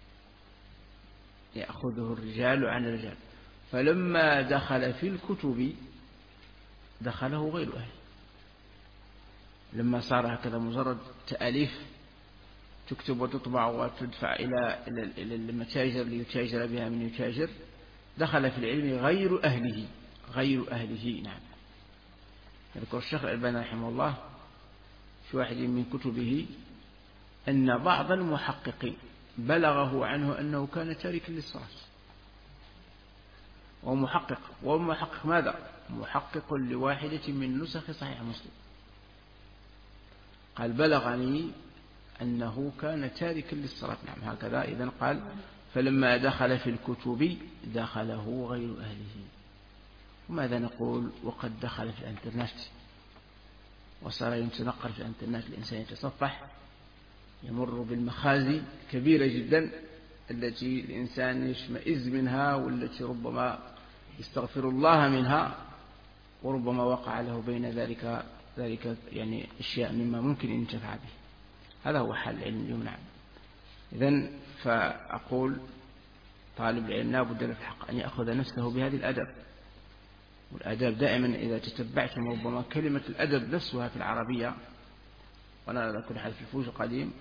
يأخذه الرجال عن الرجال فلما دخل في الكتب دخله غير أهل. لما صار هكذا مجرد تأليف تكتب وتطبع وتدفع إلى إلى المتاجر ليتاجر بها من يتاجر، دخل في العلم غير أهله غير أهله. نعم. يذكر الشيخ الألباني رحمه الله في واحد من كتبه أن بعض المحققين بلغه عنه أنه كان تاركا للصلاة، ومحقق ومحقق ماذا؟ محقق لواحدة من نسخ صحيح مسلم. قال بلغني أنه كان تاركا للصلاة. نعم. هكذا. إذن قال فلما دخل في الكتب دخله غير أهله. وماذا نقول وقد دخل في الانترنت وصار يتنقل في الانترنت، الإنسان يتصفح يمر بالمخازي كبيرة جدا التي الإنسان يشمئز منها، والتي ربما يستغفر الله منها، وربما وقع له بين ذلك ذلك يعني أشياء مما ممكن أن ينتفع به. هذا هو حال العلم اليوم. نعم. إذن فأقول طالب العلم لا بد له في الحق أن يأخذ نفسه بهذه الأدب، والأدب دائما إذا تتبعتم ربما كلمة الأدب نفسها في العربية، وأنا على كل حال في الفوج القديم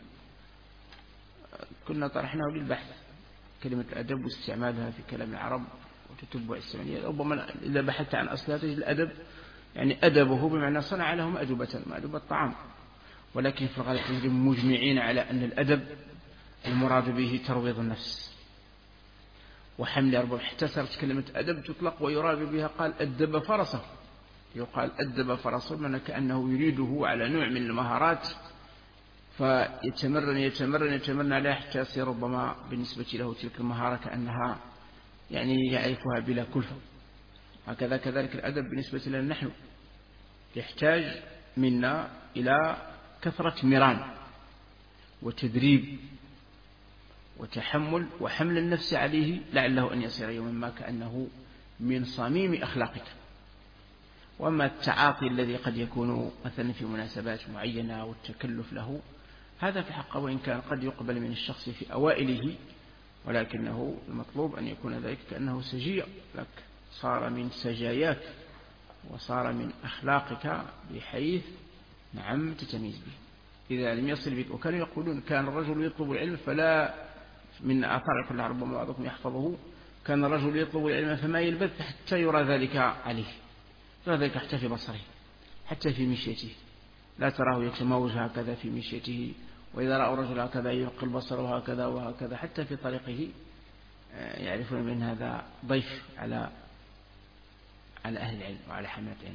كنا طرحناه للبحث، كلمة الأدب واستعمالها في كلام العرب وتتبع السمنية. ربما إذا بحثت عن أصلها تجد الأدب يعني أدبه بمعنى صنع لهم أدبة مأدبة طعام، ولكن في الغالب تجد مجمعين على أن الأدب المراد به ترويض النفس وحمل أرباب. احتسرت كلمة أدب تطلق ويراد بها قال أدب فرسه، يقال أدب فرسه من كأنه يريده على نوع من المهارات فيتمرن يتمرن يتمرن عليه حتى يصير ربما بالنسبة له تلك المهارة كأنها يعني يعرفها بلا كلفة. هكذا كذلك الأدب بالنسبة لنا نحن يحتاج منا إلى كثرة مران وتدريب وتحمل وحمل النفس عليه، لعله أن يصير يوما ما كأنه من صميم أخلاقك. وأما التعاطي الذي قد يكون مثلا في مناسبات معينة والتكلف له، هذا في الحق وإن كان قد يقبل من الشخص في أوائله، ولكنه المطلوب أن يكون ذلك كأنه سجيع لك، صار من سجاياك وصار من أخلاقك بحيث نعم تتميز به. إذا لم يصل بك، وكانوا يقولون كان الرجل يطلب العلم فلا، من آثار كلها ربما بعضكم يحفظه، كان الرجل يطلب العلم فما يلبث حتى يرى ذلك عليه، يرى ذلك حتى في بصره، حتى في مشيته، لا تراه يتموج هكذا في مشيته، وإذا رأوا الرجل هكذا يلقي البصر وهكذا وهكذا، حتى في طريقه يعرفون من هذا ضيف على على أهل العلم وعلى حملة العلم.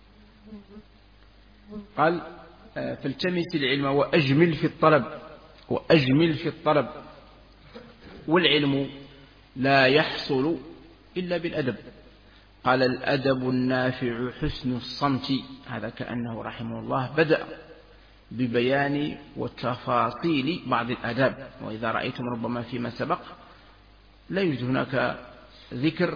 قال فالتمس العلم وأجمل في الطلب، وأجمل في الطلب، والعلم لا يحصل إلا بالأدب. قال الأدب النافع حسن الصمت. هذا كأنه رحمه الله بدأ ببيان وتفاصيل بعض الآداب، وإذا رأيتم ربما فيما سبق لا يوجد هناك ذكر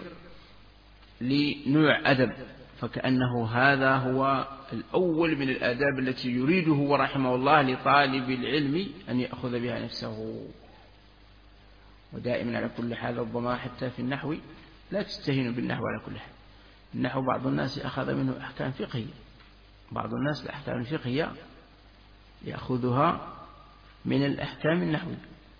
لنوع أدب، فكأنه هذا هو الأول من الآداب التي يريده ورحمه الله لطالب العلم أن يأخذ بها نفسه. ودائما على كل حال ربما حتى في النحو لا تستهينوا بالنحو على كل حال. النحو بعض الناس أخذ منه أحكام فقهية، بعض الناس الأحكام الفقهية يأخذها من الأحكام النحوية،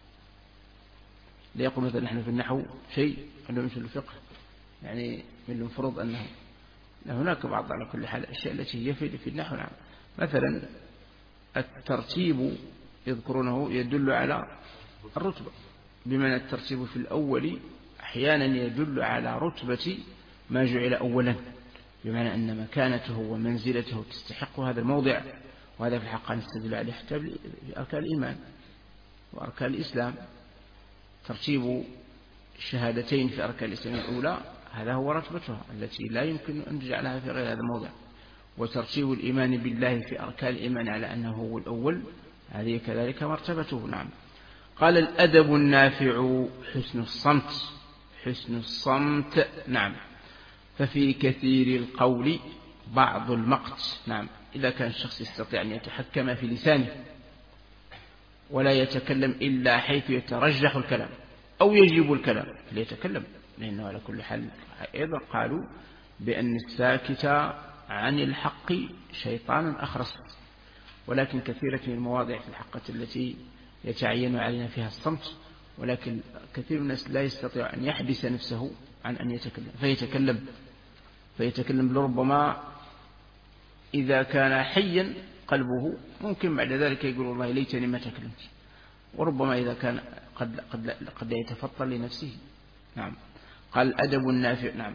لا يقول مثلا نحن في النحو شيء عنده مثل الفقه، يعني من المفروض أنه هناك بعض على كل حال الأشياء التي هي في النحو. نعم، مثلا الترتيب يذكرونه يدل على الرتبة، بمعنى الترتيب في الأول أحيانا يدل على رتبة ما جعل أولا، بمعنى أن مكانته ومنزلته تستحق هذا الموضع. وهذا في الحق نستدل عليه حتى بأركان الإيمان وأركان الإسلام. ترتيب الشهادتين في أركان الإسلام الأولى هذا هو رتبتها التي لا يمكن أن تجعلها في غير هذا الموضع. وترتيب الإيمان بالله في أركان الإيمان على أنه هو الأول، هذه كذلك مرتبته. نعم. قال الأدب النافع حسن الصمت. حسن الصمت، نعم. ففي كثير القول بعض المقت. نعم، إذا كان الشخص يستطيع أن يتحكم في لسانه ولا يتكلم إلا حيث يترجح الكلام أو يجب الكلام فليتكلم، لأنه على كل حال أيضا قالوا بأن الساكت عن الحق شيطان أخرس. ولكن كثيرة من المواضع في الحقة التي يتعين علينا فيها الصمت، ولكن كثير من الناس لا يستطيع أن يحبس نفسه عن أن يتكلم فيتكلم فيتكلم لربما إذا كان حيا قلبه ممكن بعد ذلك يقول والله ليتني ما تكلمت، وربما إذا كان قد قد قد يتفطن لنفسه. نعم. قال الأدب النافع، نعم،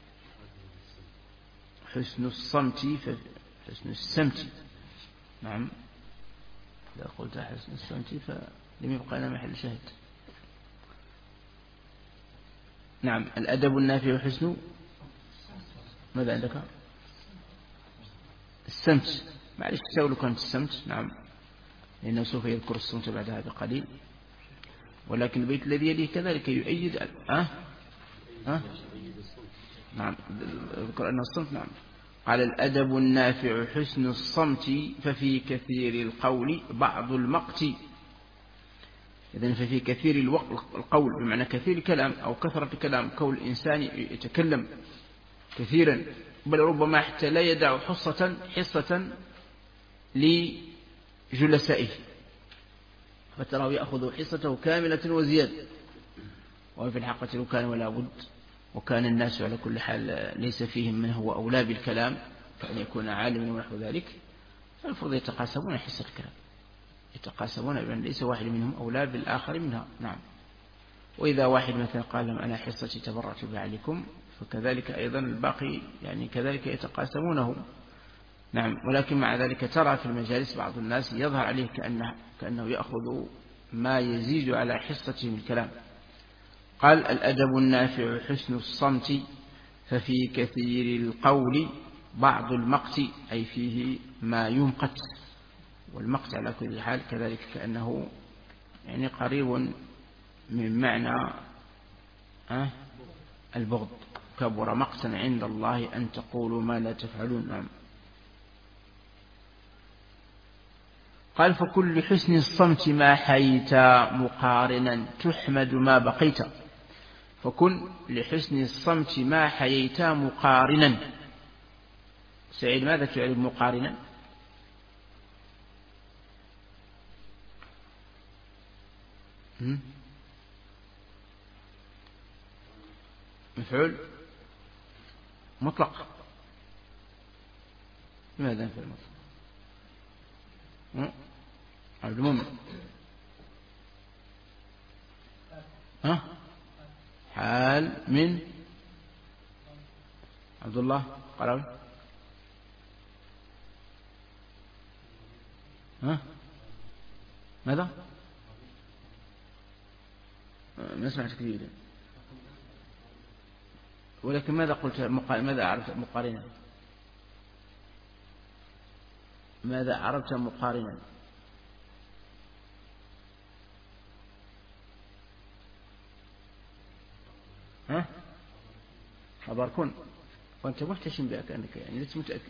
حسن الصمت حسن السمت. نعم، إذا قلت حسن السمت فلم يبقى لنا محل شاهد. نعم، الأدب النافع حسن ماذا عندك؟ السمت. معلش تساولوا كانت السمت. نعم، لأنه سوف يذكر الصمت بعد هذا قليل، ولكن البيت الذي يليه كذلك يؤيد أه؟ أه؟ نعم، ذكر أنه الصمت. نعم. قال الأدب النافع حسن الصمت ففي كثير القول بعض المقت. إذن ففي كثير القول بمعنى كثير الكلام أو كثرة الكلام، كون الإنسان يتكلم كثيرا، بل ربما حتى لا يدع حصة حصة لجلسائه، فتراه يأخذ حصته كاملة وزيادة. وفي الحقيقة لو كان ولا بد وكان الناس على كل حال ليس فيهم من هو أولى بالكلام فأن يكون عالما ونحو ذلك، فالمفروض يتقاسمون حصة الكلام، يتقاسمون بأن ليس واحد منهم أولى بالآخر منها. نعم. وإذا واحد مثلا قال لهم أنا حصتي تبرعت بها عليكم، فكذلك أيضا الباقي يعني كذلك يتقاسمونه. نعم. ولكن مع ذلك ترى في المجالس بعض الناس يظهر عليه كأنه, كأنه يأخذ ما يزيد على حصته من الكلام، قال الأدب النافع حسن الصمت، ففي كثير القول بعض المقت، أي فيه ما يمقت، والمقت على كل حال كذلك كأنه يعني قريب من معنى أه البغض. كبر مقتا عند الله أن تقولوا ما لا تفعلون. نعم. قال فكل حسن الصمت ما حيت مقارنا تحمد ما بقيت. فكن لحسن الصمت ما حييت مقارنا. سعيد ماذا تعرف مقارنا؟ مفعول مطلق. لماذا في المطلق؟ عبد المؤمن ها حال من عبد الله قراوي ها ماذا؟ ما سمعت كثير، ولكن ماذا قلت؟ ماذا عرفت مقارنا؟ ماذا عرفت مقارنا؟ ها خبر كن، وأنت محتشم بك أنك يعني لست متأكد.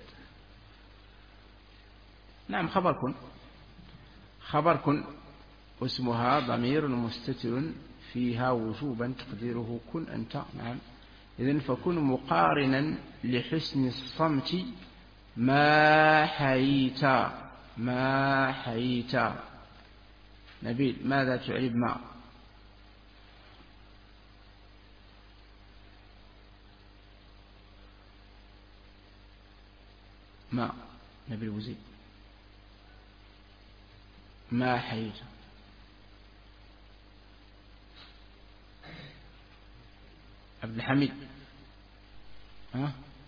نعم خبر كن، خبر كن اسمها ضمير مستتر فيها وجوبا تقديره كن أنت. نعم. إذن فكن مقارنا لحسن الصمت ما حييت. ما حييت. نبيل ماذا تعرب ما؟ ما نبيل وزيد ما حييت. عبد الحميد ها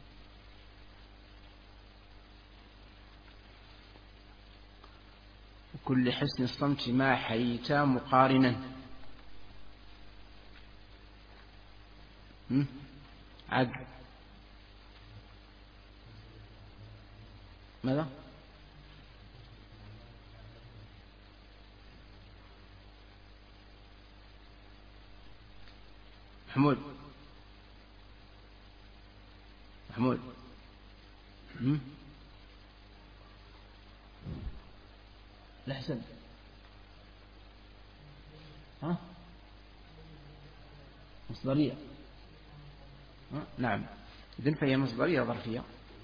كل حسن الصمت ما حييت مقارنا. عد ماذا؟ محمود محمود الحسن ها مصدرية. ها؟ نعم. إذن فهي مصدرية ظرفية.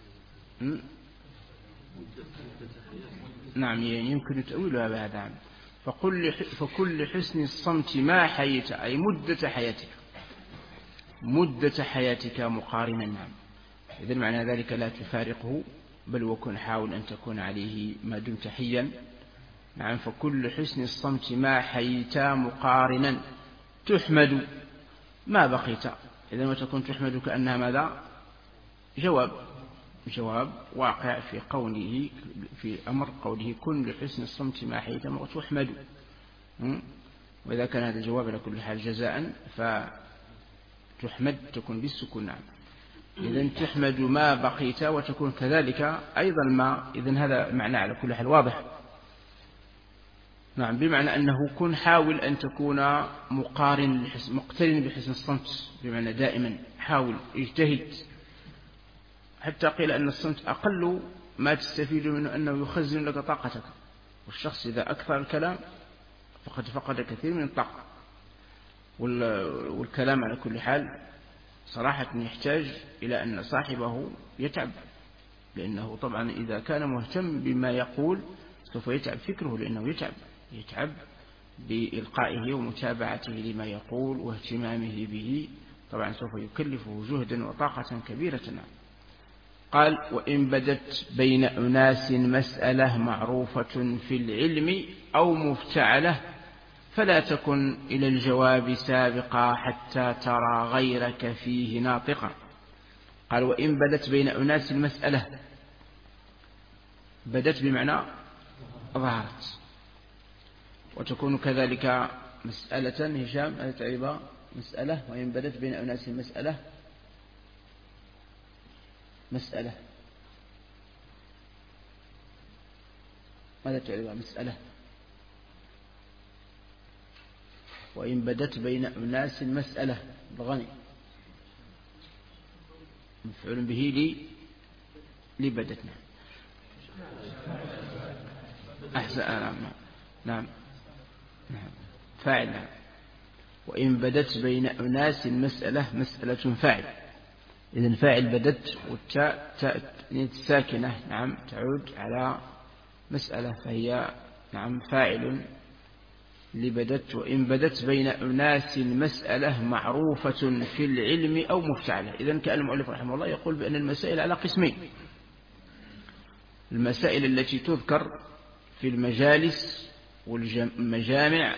نعم يمكن تأويلها بهذا. فكل فكل حسن الصمت ما حييت أي مدة حياتك، مدة حياتك مقارنا. نعم. إذن معنى ذلك لا تفارقه، بل وكن حاول أن تكون عليه ما دمت حيا. نعم. فكل حسن الصمت ما حييت مقارنا تحمد ما بقيت. إذن ما تكون تحمد كأنها ماذا؟ جواب، جواب واقع في قوله، في أمر قوله كن لحسن الصمت ما حييت وتحمد. وإذا كان هذا الجواب على كل حال جزاء فتحمد تكون بالسكون. نعم. إذن تحمد ما بقيت وتكون كذلك أيضا ما. إذن هذا معنى على كل حال واضح. نعم. بمعنى أنه كن حاول أن تكون مقارن مقترن بحسن الصمت، بمعنى دائما حاول اجتهد. حتى قيل أن الصمت أقل ما تستفيد منه أنه يخزن لك طاقتك، والشخص إذا أكثر الكلام فقد فقد كثير من الطاقة. والكلام على كل حال صراحة يحتاج إلى أن صاحبه يتعب، لأنه طبعا إذا كان مهتم بما يقول سوف يتعب فكره، لأنه يتعب يتعب بإلقائه ومتابعته لما يقول واهتمامه به، طبعا سوف يكلفه جهدا وطاقة كبيرة. قال وإن بدت بين أناس مسألة معروفة في العلم أو مفتعلة فلا تكن إلى الجواب سابقا حتى ترى غيرك فيه ناطقا. قال وإن بدت بين أناس المسألة، بدت بمعنى ظهرت، وتكون كذلك مسألة. هشام هذا تعيبا مسألة، وإن بدت بين أناس مسألة مسألة. ماذا تعرف مسألة؟ وإن بدت بين أناس مسألة الغني مفعول به لي لبدتنا. أحسن. نعم نعم نعم فاعل. نعم. وإن بدت بين أناس مسألة مسألة فاعل. إذن فاعل بدت والتاء تاء ساكنة نعم تعود على مسألة فهي نعم فاعل لبدت. وإن بدت بين أناس مسألة معروفة في العلم أو مفتعلة. إذن كأن المؤلف رحمه الله يقول بأن المسائل على قسمين: المسائل التي تذكر في المجالس والمجامع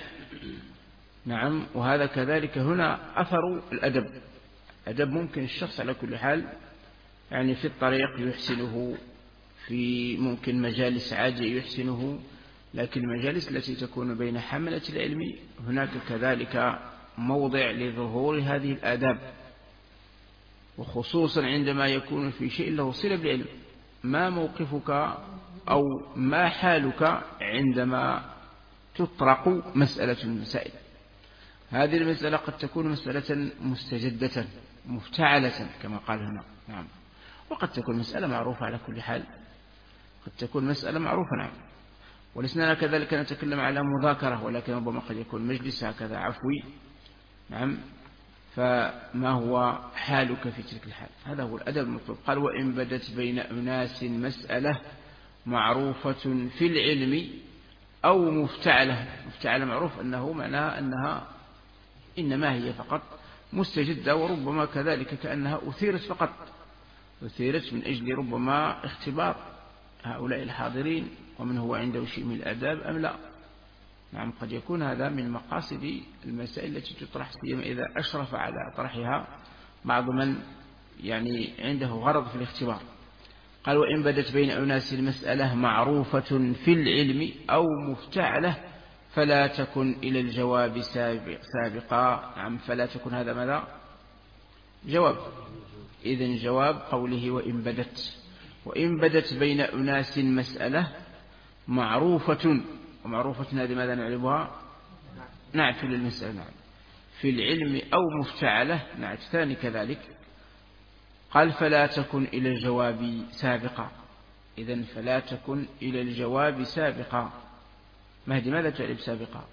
نعم، وهذا كذلك هنا أثر الأدب. أدب ممكن الشخص على كل حال يعني في الطريق يحسنه، في ممكن مجالس عاجة يحسنه، لكن المجالس التي تكون بين حملة العلم هناك كذلك موضع لظهور هذه الآداب، وخصوصا عندما يكون في شيء له صلة بالعلم. ما موقفك أو ما حالك عندما تطرق مسألة المسائل؟ هذه المسألة قد تكون مسألة مستجدة مفتعلة كما قال هنا نعم، وقد تكون مسألة معروفة على كل حال، قد تكون مسألة معروفة نعم. ولسنا كذلك نتكلم على مذاكرة، ولكن ربما قد يكون مجلس هكذا عفوي نعم. فما هو حالك في تلك الحال؟ هذا هو الأدب المطلوب. قال: وإن بدت بين أناس مسألة معروفة في العلم أو مفتعلة. مفتعلة معروف أنه معناها أنها إنما هي فقط مستجدة، وربما كذلك كأنها أثيرت فقط، أثيرت من أجل ربما اختبار هؤلاء الحاضرين ومن هو عنده شيء من الآداب أم لا. نعم قد يكون هذا من مقاصد المسائل التي تطرح، سيما إذا أشرف على طرحها بعض من يعني عنده غرض في الاختبار. قال: وإن بدت بين أناس المسألة معروفة في العلم أو مفتعلة فلا تكن إلى الجواب سابقا. نعم فلا تكن هذا ماذا؟ جواب. إذن جواب قوله وإن بدت. وإن بدت بين أناس مسألة معروفة، ومعروفة هذه ماذا نعرفها؟ نعت للمسألة نعم. في العلم أو مفتعلة نعت ثاني كذلك. قال: فلا تكن إلى الجواب سابقا. إذن فلا تكن إلى الجواب سابقا. مهدي ماذا تعرف سابقا؟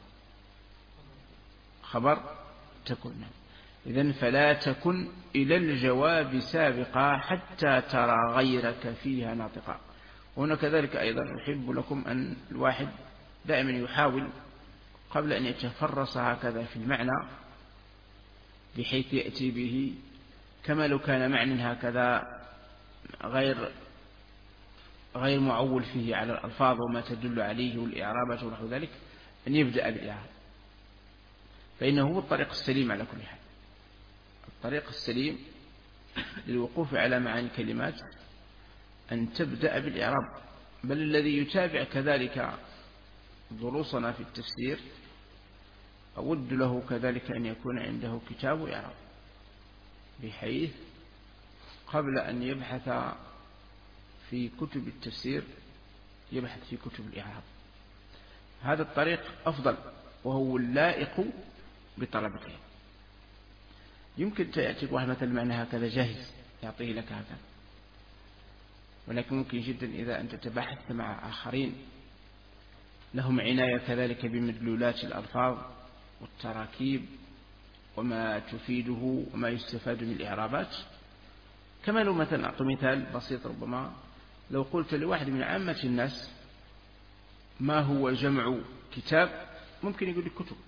خبر تكن. إذن فلا تكن إلى الجواب سابقا حتى ترى غيرك فيها ناطقا. وهنا كذلك أيضا أحب لكم أن الواحد دائما يحاول قبل أن يتفرس هكذا في المعنى بحيث يأتي به كما لو كان معنى هكذا غير غير معول فيه على الألفاظ وما تدل عليه والإعرابات ونحو ذلك، أن يبدأ بالإعراب، فإنه هو الطريق السليم على كل حال. الطريق السليم للوقوف على معاني الكلمات أن تبدأ بالإعراب. بل الذي يتابع كذلك دروسنا في التفسير أود له كذلك أن يكون عنده كتاب إعراب، بحيث قبل أن يبحث في كتب التفسير يبحث في كتب الإعراب. هذا الطريق أفضل وهو اللائق بطلبته. يمكن تأتيك واحد مثل معنى هكذا جاهز يعطيه لك هذا، ولكن ممكن جدا إذا أنت تبحثت مع آخرين لهم عناية كذلك بمدلولات الألفاظ والتراكيب وما تفيده وما يستفاد من الإعرابات. كما لو مثلا أعطي مثال بسيط، ربما لو قلت لواحد من عامة الناس ما هو جمع كتاب، ممكن يقول لك كتب.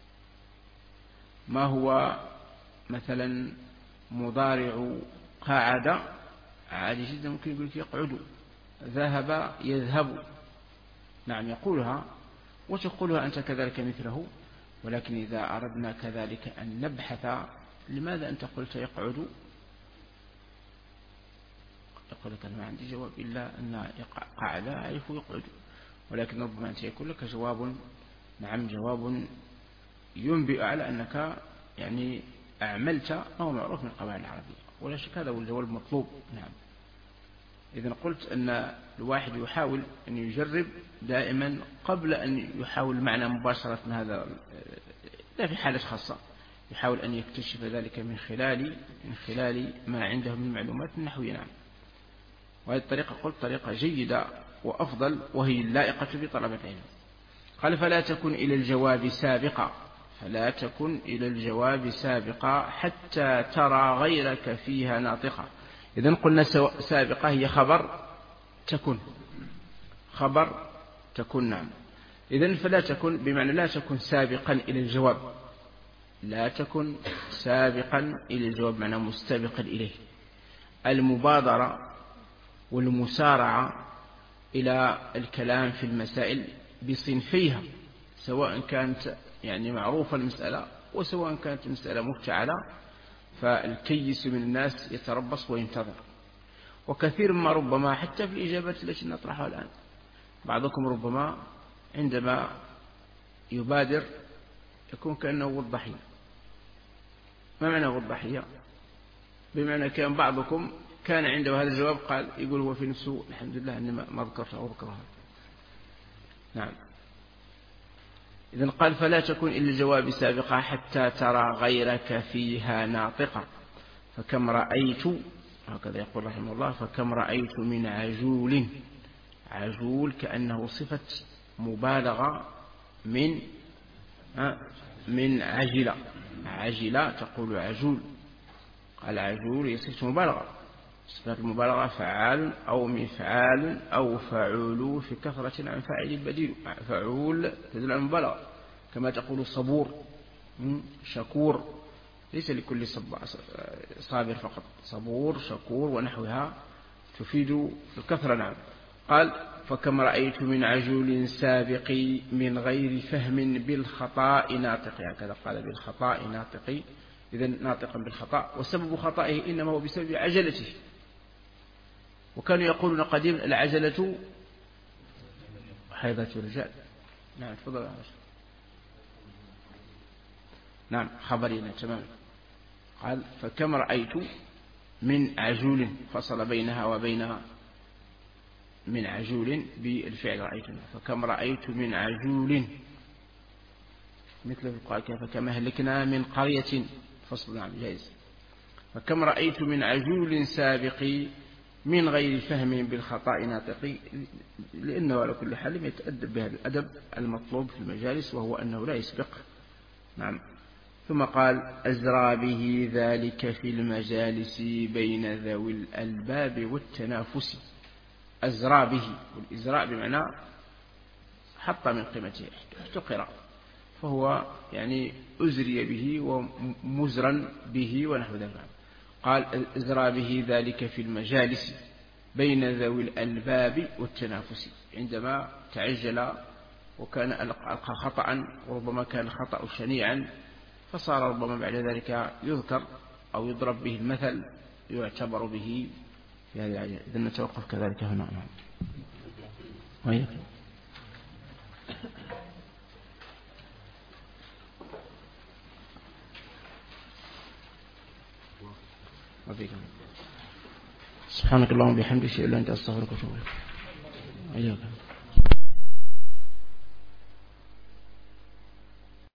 ما هو مثلا مضارع قاعدة، عادي جدا ممكن يقول لك يقعد. ذهب يذهب، نعم يقولها وتقولها أنت كذلك مثله. ولكن إذا أردنا كذلك أن نبحث لماذا أنت قلت يقعد، يقول لك أنا ما عندي جواب إلا أن قاعد أعرف يقعد، ولكن ربما أنت يقول لك جواب، نعم جواب ينبئ على أنك يعني أعملت ما هو معروف من القواعد العربية، ولا شك هذا هو الجواب المطلوب. نعم. إذن قلت أن الواحد يحاول أن يجرب دائما قبل أن يحاول معنى مباشرة من هذا، لا في حالة خاصة يحاول أن يكتشف ذلك من خلال من خلال ما عنده من معلومات النحوية. نعم. وهذه الطريقة قلت طريقة جيدة وأفضل، وهي اللائقة بطلبة العلم. قال فلا تكن إلى الجواب سابقة، فلا تكن إلى الجواب سابقة حتى ترى غيرك فيها ناطقة. إذن قلنا سابقة هي خبر تكن، خبر تكن. نعم. إذن فلا تكن بمعنى لا تكن سابقا إلى الجواب، لا تكن سابقا إلى الجواب معنى مستبقا إليه. المبادرة والمسارعة إلى الكلام في المسائل بصنفيها، سواء كانت يعني معروفة المسألة وسواء كانت المسألة مفتعلة، فالكيس من الناس يتربص وينتظر. وكثير ما ربما حتى في الإجابات التي نطرحها الآن بعضكم ربما عندما يبادر يكون كأنه هو الضحية. ما معنى هو الضحية؟ بمعنى كان بعضكم كان عنده هذا الجواب قال يقول هو في نفسه الحمد لله أني ما ذكرت أو ذكرها. نعم. إذن قال فلا تكن إلا الجواب سابقة حتى ترى غيرك فيها ناطقة. فكم رأيت، هكذا يقول رحمه الله، فكم رأيت من عجول، عجول كأنه صفة مبالغة من من عجلة، عجلة تقول عجول، قال عجول هي صفة مبالغة، صفة المبالغة فعال أو مفعال أو فعول في كثرة عن فاعل بديل. فعول تدل على المبالغة، كما تقول صبور شكور، ليس لكل صابر فقط، صبور شكور ونحوها تفيد الكثرة. نعم. قال فكم رأيت من عجول سابق من غير فهم بالخطأ ناطق، هكذا قال بالخطأ ناطق، إذن ناطقا بالخطأ، وسبب خطئه إنما هو بسبب عجلته. وكانوا يقولون قديما العجلة حيضة الرجال. نعم تفضل. نعم خبرنا تمام. قال فكم رأيت من عجول، فصل بينها وبين من عجول بالفعل رأيتنا، فكم رأيت من عجول مثل قال فكم أهلكنا من قرية، فصل. نعم جائز. فكم رأيت من عجول سابق من غير فهم بالخطأ ناطق، لأنه على كل حال يتأدب بهذا الأدب المطلوب في المجالس، وهو أنه لا يسبق. نعم. ثم قال أزرى به ذلك في المجالس بين ذوي الألباب والتنافس. أزرى به، والإزراء بمعنى حط من قيمته احتقر، فهو يعني أزري به ومزرا به ونحو ذلك. قال أزرى به ذلك في المجالس بين ذوي الألباب والتنافس، عندما تعجل وكان ألقى خطأ وربما كان خطأ شنيعا، فصار ربما بعد ذلك يذكر أو يضرب به المثل يعتبر به في هذه العجلة. إذن نتوقف كذلك هنا. وياك. سبحانك اللهم وبحمدك، لا إله إلا أنت، أستغفرك وأتوب إليك.